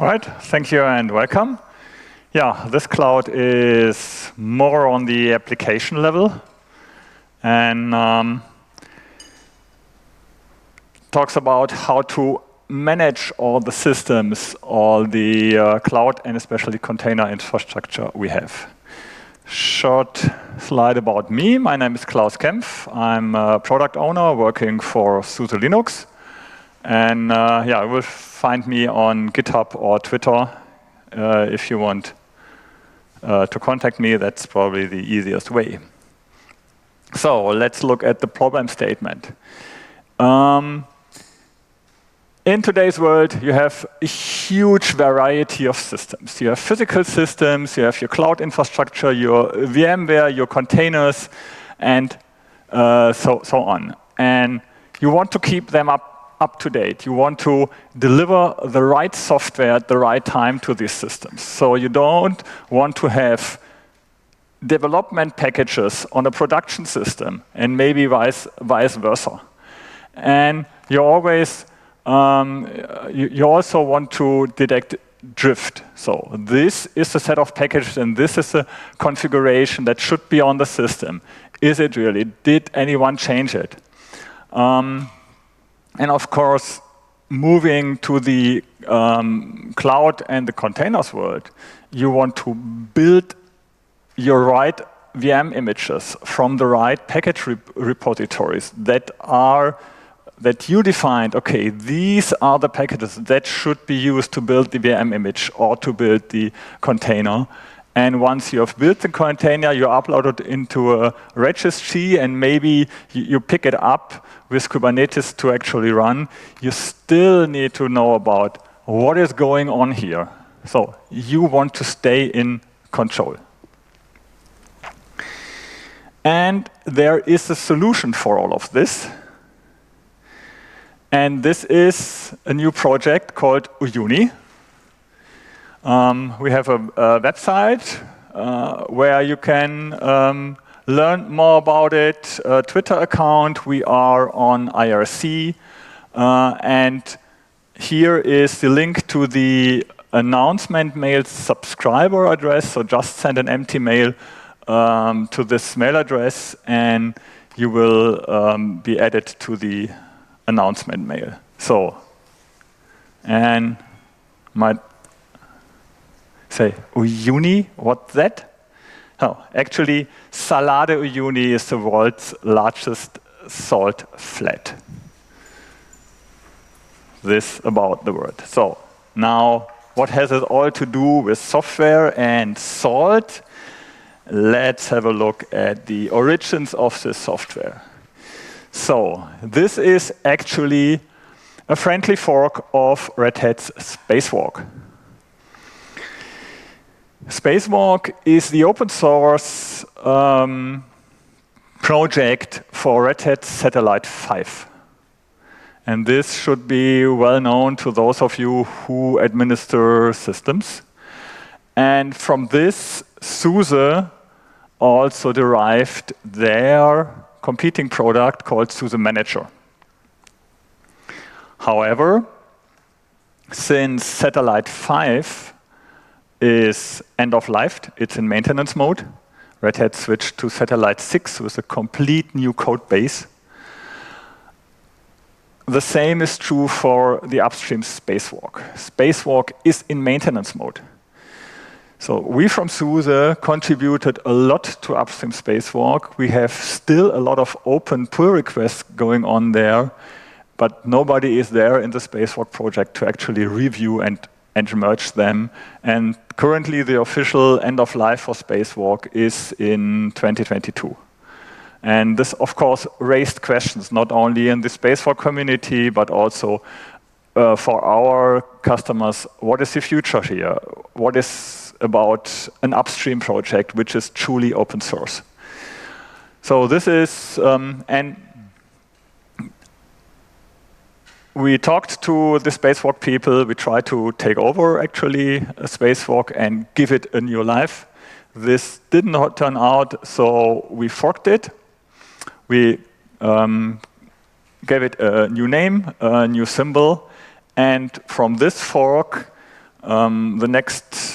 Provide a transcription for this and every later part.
All right, thank you and welcome. Yeah, this cloud is more on the application level and talks about how to manage all the systems, all the cloud and especially container infrastructure we have. Short slide about me. My name is Klaus Kempf. I'm a product owner working for SUSE Linux. And yeah, you will find me on GitHub or Twitter if you want to contact me. That's probably the easiest way. So let's look at the problem statement. In today's world, you have a huge variety of systems. You have physical systems, you have your cloud infrastructure, your VMware, your containers, and so on. And you want to keep them up to date. You want to deliver the right software at the right time to these systems. So you don't want to have development packages on a production system and maybe vice versa. And you always you also want to detect drift. So this is a set of packages and this is a configuration that should be on the system. Is it really? Did anyone change it? And of course, moving to the cloud and the containers world, you want to build your right VM images from the right package repositories that you defined, okay, these are the packages that should be used to build the VM image or to build the container. And once you have built the container, you upload it into a registry and maybe you pick it up with Kubernetes to actually run. You still need to know about what is going on here. So you want to stay in control. And there is a solution for all of this. And this is a new project called Uyuni. We have a website where you can learn more about it, a Twitter account. We are on IRC. And here is the link to the announcement mail subscriber address. So just send an empty mail to this mail address and you will be added to the announcement mail. So, and might say, Uyuni, what's that? Oh, actually, Salade Uyuni is the world's largest salt flat. This about the word. So, now, what has it all to do with software and salt? Let's have a look at the origins of this software. So, this is actually a friendly fork of Red Hat's Spacewalk. Spacewalk is the open source project for Red Hat Satellite 5. And this should be well known to those of you who administer systems. And from this, SUSE also derived their competing product called SUSE Manager. However, since Satellite 5 is end of life, it's in maintenance mode, Red Hat switched to Satellite 6 with a complete new code base. The same is true for the upstream Spacewalk. Spacewalk is in maintenance mode. So we from SUSE contributed a lot to upstream Spacewalk. We have still a lot of open pull requests going on there, but nobody is there in the Spacewalk project to actually review and merge them. And currently the official end of life for Spacewalk is in 2022. And this, of course, raised questions, not only in the Spacewalk community, but also for our customers. What is the future here? What is about an upstream project which is truly open source? So this is, and we talked to the Spacewalk people. We tried to take over actually a Spacewalk and give it a new life. This did not turn out, so we forked it. We gave it a new name, a new symbol, and from this fork, the next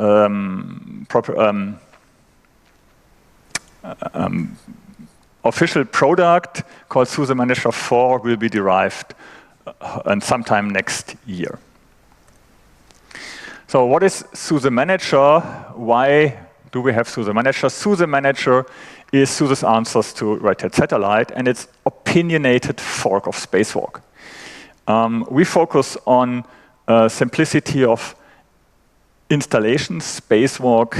official product called SUSE Manager 4 will be derived and sometime next year. So what is SUSE Manager? Why do we have SUSE Manager? SUSE Manager is SUSE's answers to Red Hat Satellite, and it's opinionated fork of Spacewalk. We focus on simplicity of installation. Spacewalk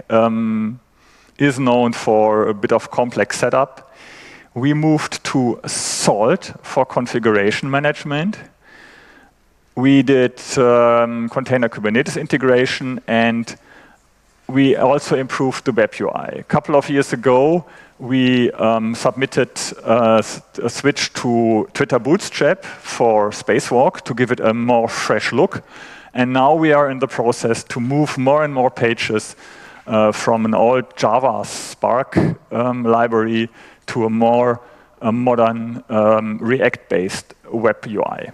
is known for a bit of complex setup. We moved to Salt for configuration management. We did container Kubernetes integration, and we also improved the web UI. A couple of years ago, we submitted a switch to Twitter Bootstrap for Spacewalk to give it a more fresh look. And now we are in the process to move more and more pages from an old Java Spark library to a more modern React-based web UI.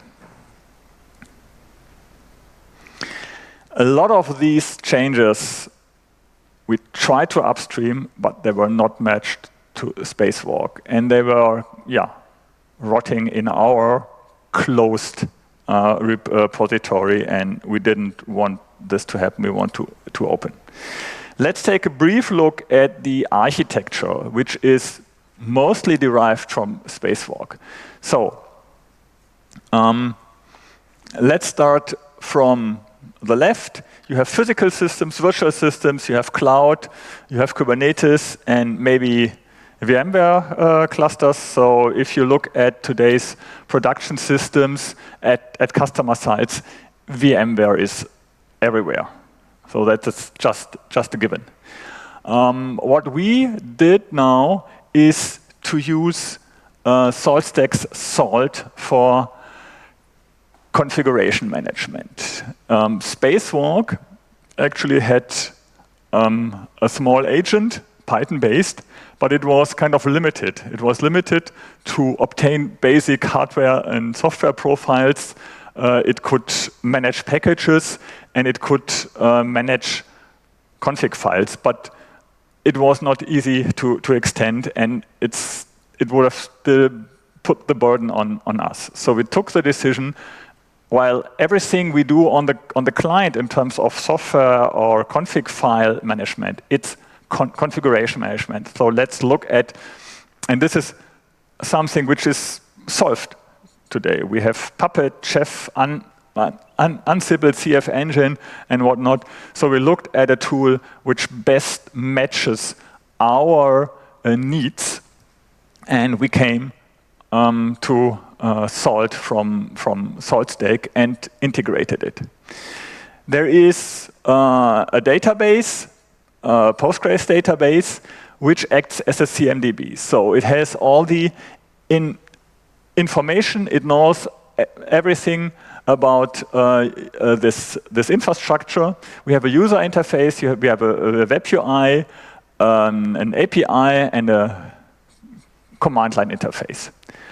A lot of these changes we tried to upstream, but they were not matched to Spacewalk, and they were, rotting in our closed repository, and we didn't want this to happen. We want to open. Let's take a brief look at the architecture, which is mostly derived from Spacewalk. So let's start from the left. You have physical systems, virtual systems, you have cloud, you have Kubernetes, and maybe VMware clusters. So if you look at today's production systems at customer sites, VMware is everywhere. So that's just a given. What we did now is to use SaltStack's Salt for configuration management. Spacewalk actually had a small agent, Python-based, but it was kind of limited. It was limited to obtain basic hardware and software profiles. It could manage packages, and it could manage config files, but it was not easy to extend, and it would have still put the burden on us. So we took the decision, while everything we do on the client in terms of software or config file management, it's configuration management. So let's look at, and this is something which is solved today. We have Puppet, Chef, Ansible, CF Engine, and whatnot. So we looked at a tool which best matches our needs, and we came to Salt from SaltStack and integrated it. There is a database, Postgres database, which acts as a CMDB. So it has all the information. It knows everything about this infrastructure. We have a user interface. We have a web UI, an API, and a command line interface.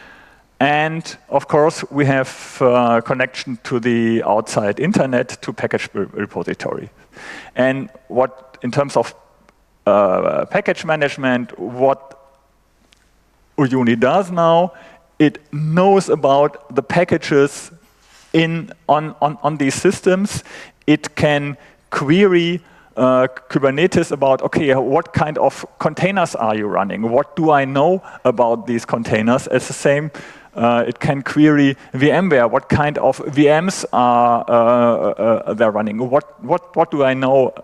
And of course, we have connection to the outside internet to package repository. And what, in terms of package management, what Uyuni does now, it knows about the packages on these systems. It can query Kubernetes about, okay, what kind of containers are you running? What do I know about these containers? It's the same. It can query VMware. What kind of VMs are they're running? What do I know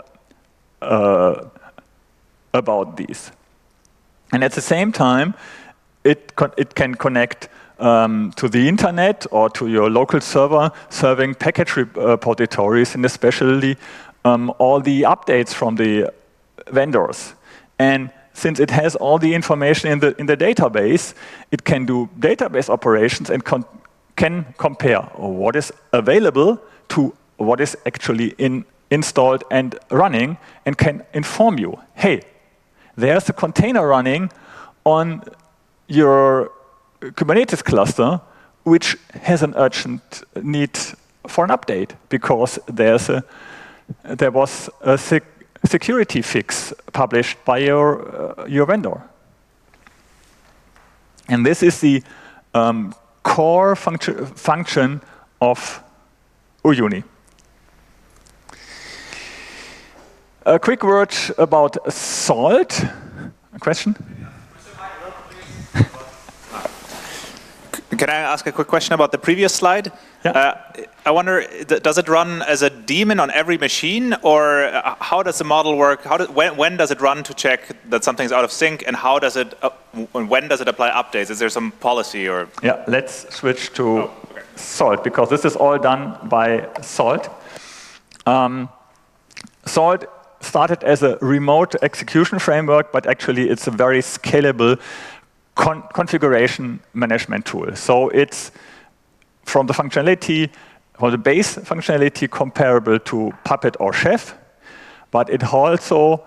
about these? And at the same time, it can connect to the internet or to your local server serving package repositories, and especially all the updates from the vendors. And since it has all the information in the database, it can do database operations and can compare what is available to what is actually installed and running, and can inform you, hey, there's a container running on your Kubernetes cluster which has an urgent need for an update because there was a security fix published by your vendor. And this is the core function of Uyuni. A quick word about Salt. A question? Can I ask a quick question about the previous slide? Yeah. I wonder, does it run as a daemon on every machine, or how does the model work? When does it run to check that something's out of sync, and when does it apply updates? Is there some policy or? Yeah, let's switch to Salt, because this is all done by Salt. Salt started as a remote execution framework, but actually it's a very scalable configuration management tool. So it's from the functionality, or the base functionality, comparable to Puppet or Chef, but it also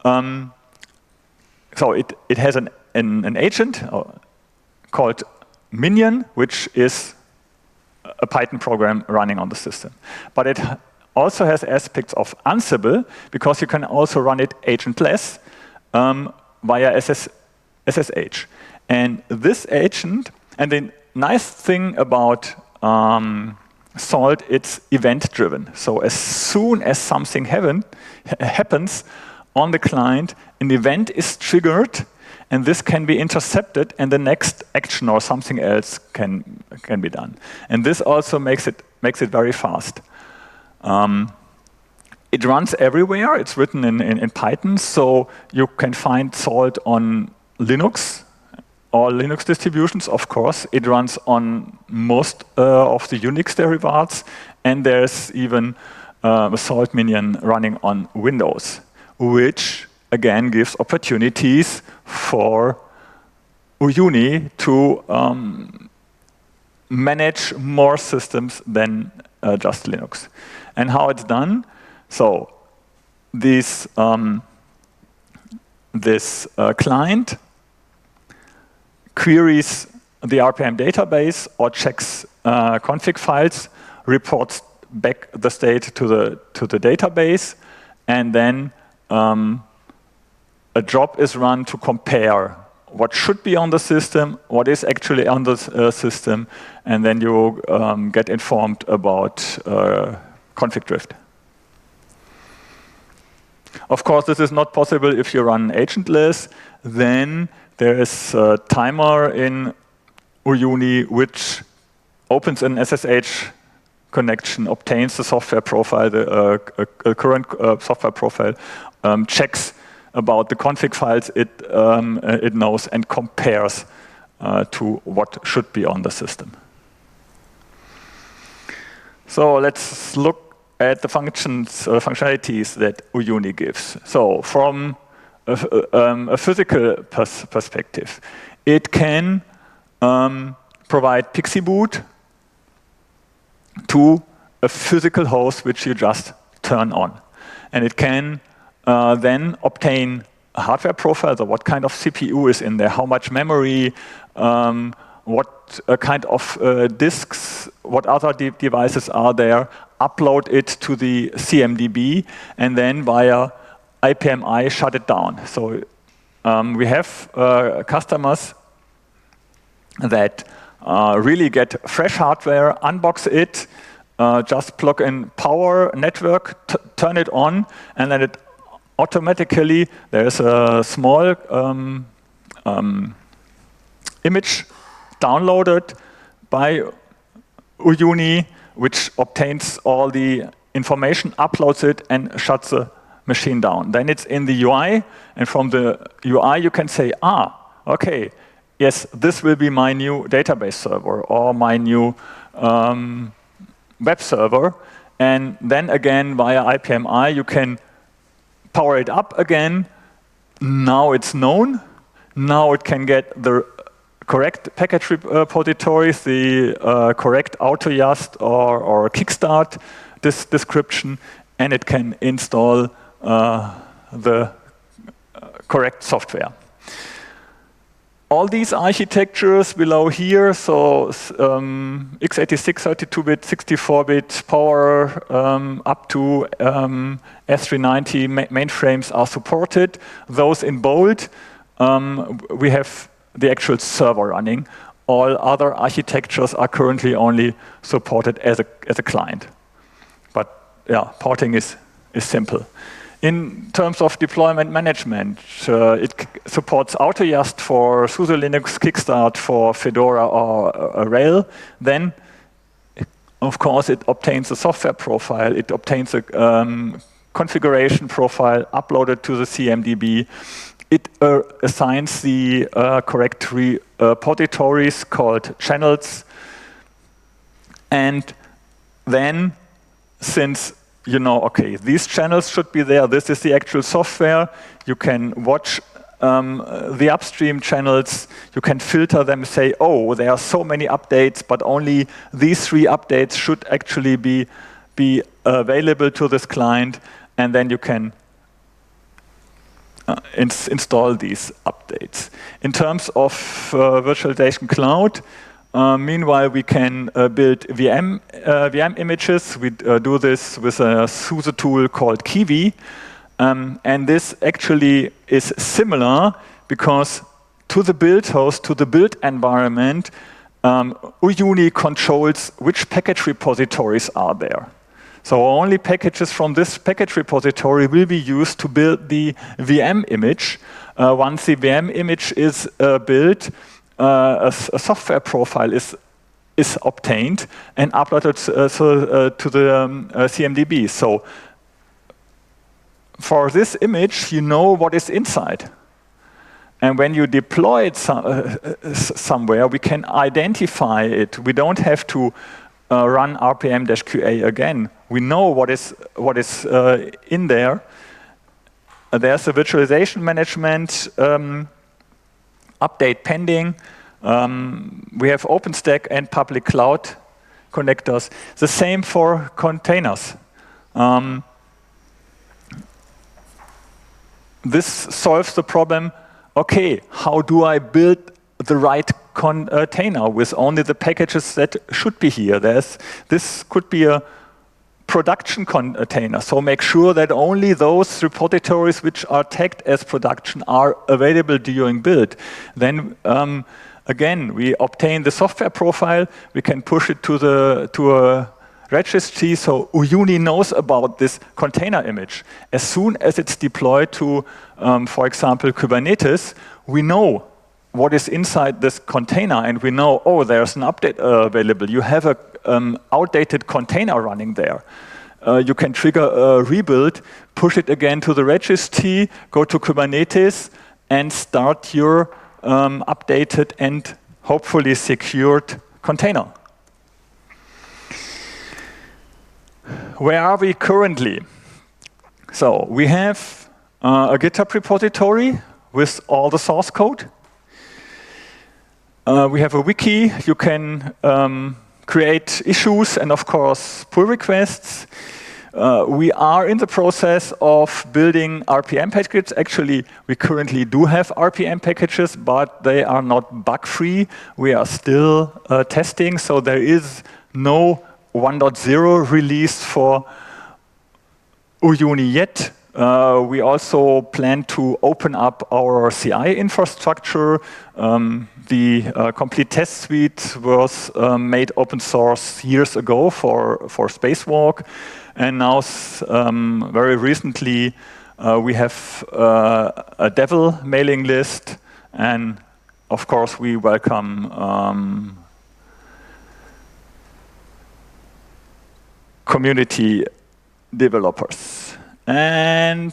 it has an agent called Minion, which is a Python program running on the system. But it also has aspects of Ansible, because you can also run it agentless via SSH. And this agent, and the nice thing about Salt, it's event-driven. So as soon as something happens on the client, an event is triggered, and this can be intercepted, and the next action or something else can be done. And this also makes it very fast. It runs everywhere. It's written in Python, so you can find Salt on Linux, all Linux distributions, of course. It runs on most of the Unix derivatives, and there's even a Salt Minion running on Windows, which again gives opportunities for Uyuni to manage more systems than just Linux. And how it's done? So this client queries the RPM database or checks config files, reports back the state to the database, and then a job is run to compare what should be on the system, what is actually on the system, and then you get informed about config drift. Of course, this is not possible if you run agentless. Then there is a timer in Uyuni which opens an SSH connection, obtains the software profile, the current software profile, checks about the config files it knows, and compares to what should be on the system. So let's look at the functionalities that Uyuni gives. So from a physical perspective, it can provide PXE boot to a physical host which you just turn on. And it can then obtain a hardware profile, so what kind of CPU is in there, how much memory, what kind of disks, what other devices are there, upload it to the CMDB, and then via IPMI shut it down. So we have customers that really get fresh hardware, unbox it, just plug in power network, turn it on, and then it automatically, there's a small image downloaded by Uyuni, which obtains all the information, uploads it, and shuts the machine down. Then it's in the UI, and from the UI you can say, okay, yes, this will be my new database server or my new web server. And then again, via IPMI, you can power it up again. Now it's known. Now it can get the correct package repositories, the correct AutoJust or Kickstart description, and it can install the correct software. all these architectures below here, so x86, 32-bit, 64-bit power up to S390 mainframes are supported. Those in bold, we have the actual server running. All other architectures are currently only supported as a client. But yeah, porting is simple. In terms of deployment management, it supports AutoJust for SUSE Linux, Kickstart for Fedora or RHEL. Then, of course, it obtains a software profile. It obtains a configuration profile uploaded to the CMDB. It assigns the correct repositories called channels. And then, since you know, okay, these channels should be there. This is the actual software. You can watch the upstream channels. You can filter them, say, oh, there are so many updates, but only these 3 updates should actually be available to this client. And then you can install these updates. In terms of virtualization cloud, meanwhile, we can build VM images. We do this with a SUSE tool called Kiwi. And this actually is similar because to the build host, to the build environment, Uyuni controls which package repositories are there. So only packages from this package repository will be used to build the VM image. Once the VM image is built, a software profile is obtained and uploaded to the CMDB. So for this image, you know what is inside. And when you deploy it somewhere, we can identify it. We don't have to run RPM-QA again. We know what is in there. There's a virtualization management update pending. We have OpenStack and public cloud connectors. The same for containers. This solves the problem, okay, how do I build the right container with only the packages that should be here? This could be a production container, so make sure that only those repositories which are tagged as production are available during build. Then again, we obtain the software profile, we can push it to a registry, so Uyuni knows about this container image. As soon as it's deployed to, for example, Kubernetes, we know what is inside this container, and we know, oh, there's an update available. You have a outdated container running there. You can trigger a rebuild, push it again to the registry, go to Kubernetes, and start your updated and hopefully secured container. Where are we currently? So we have a GitHub repository with all the source code. We have a wiki. You can create issues and, of course, pull requests. We are in the process of building RPM packages. Actually, we currently do have RPM packages, but they are not bug-free. We are still testing, so there is no 1.0 release for Uyuni yet. We also plan to open up our CI infrastructure. The complete test suite was made open source years ago for Spacewalk. And now, very recently, we have a Devil mailing list. And of course, we welcome community developers. And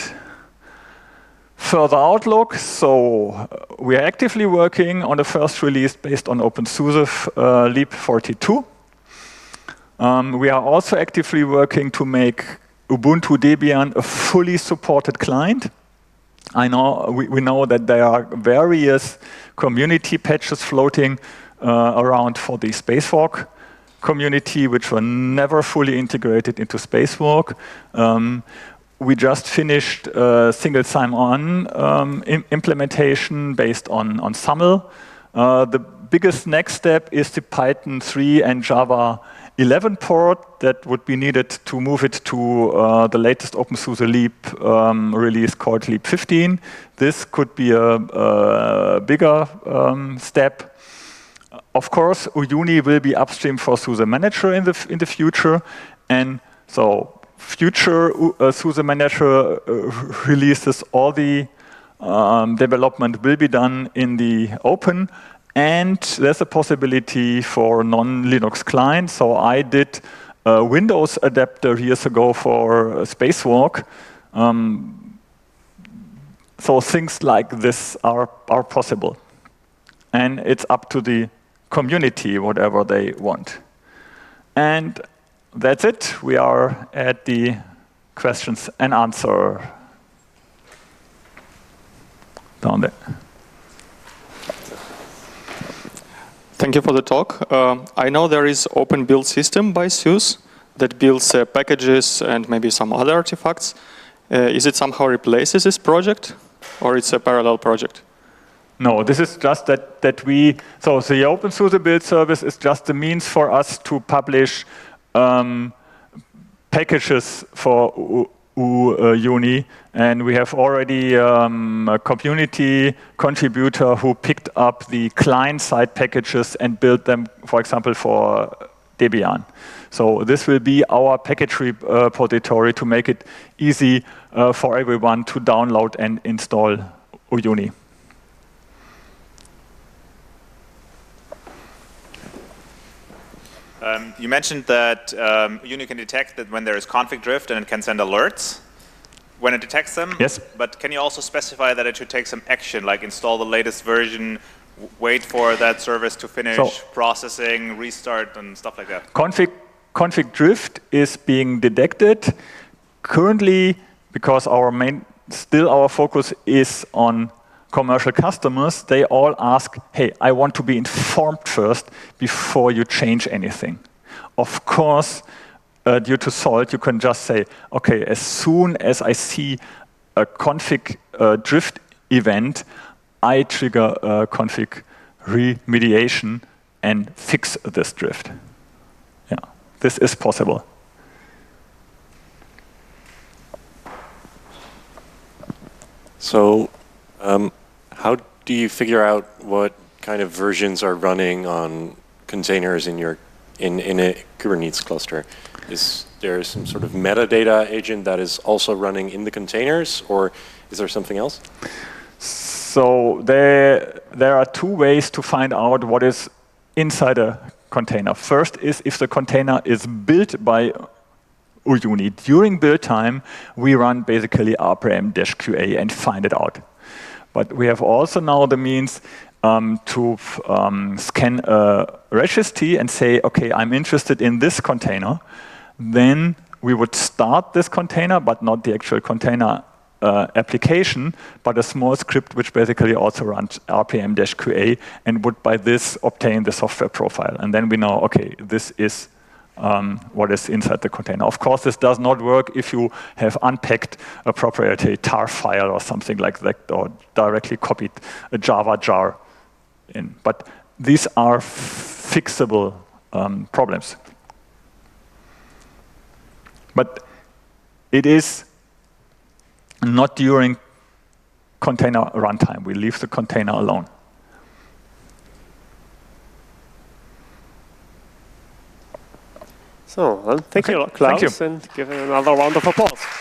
further outlook, so we are actively working on the first release based on OpenSUSE Leap 42. We are also actively working to make Ubuntu Debian a fully supported client. I know we know that there are various community patches floating around for the Spacewalk community, which were never fully integrated into Spacewalk. we just finished single sign-on implementation based on SAML. The biggest next step is the Python 3 and Java 11 port that would be needed to move it to the latest OpenSUSE Leap release called Leap 15. This could be a bigger step. Of course, Uyuni will be upstream for SUSE Manager in the future, and so future SUSE Manager releases, all the development will be done in the open, and there's a possibility for non-Linux clients. So I did a Windows adapter years ago for Spacewalk. So things like this are possible, and it's up to the community, whatever they want. And that's it. We are at the questions and answer down there. Thank you for the talk. I know there is open build system by SUSE that builds packages and maybe some other artifacts. Is it somehow replaces this project, or it's a parallel project? No, this is just that we, so the OpenSUSE build service is just the means for us to publish packages for Uyuni, and we have already a community contributor who picked up the client-side packages and built them, for example, for Debian. So this will be our package repository to make it easy for everyone to download and install Uyuni. You mentioned that Uyuni can detect that when there is config drift, and it can send alerts when it detects them. Yes. But can you also specify that it should take some action, like install the latest version, wait for that service to finish processing, restart, and stuff like that? Config drift is being detected currently because our focus is on commercial customers. They all ask, hey, I want to be informed first before you change anything. Of course, due to Salt, you can just say, okay, as soon as I see a config drift event, I trigger a config remediation and fix this drift. Yeah, this is possible. So, how do you figure out what kind of versions are running on containers in a Kubernetes cluster? Is there some sort of metadata agent that is also running in the containers, or is there something else? So there are two ways to find out what is inside a container. First is if the container is built by Uyuni. During build time, we run basically rpm-qa and find it out. But we have also now the means to scan a registry and say, okay, I'm interested in this container. Then we would start this container, but not the actual container application, but a small script which basically also runs rpm-qa and would by this obtain the software profile. And then we know, okay, this is what is inside the container. Of course, this does not work if you have unpacked a proprietary tar file or something like that, or directly copied a Java jar in. But these are fixable problems. But it is not during container runtime. We leave the container alone. So, well, thank you, Klaus, Thank you. and give another round of applause.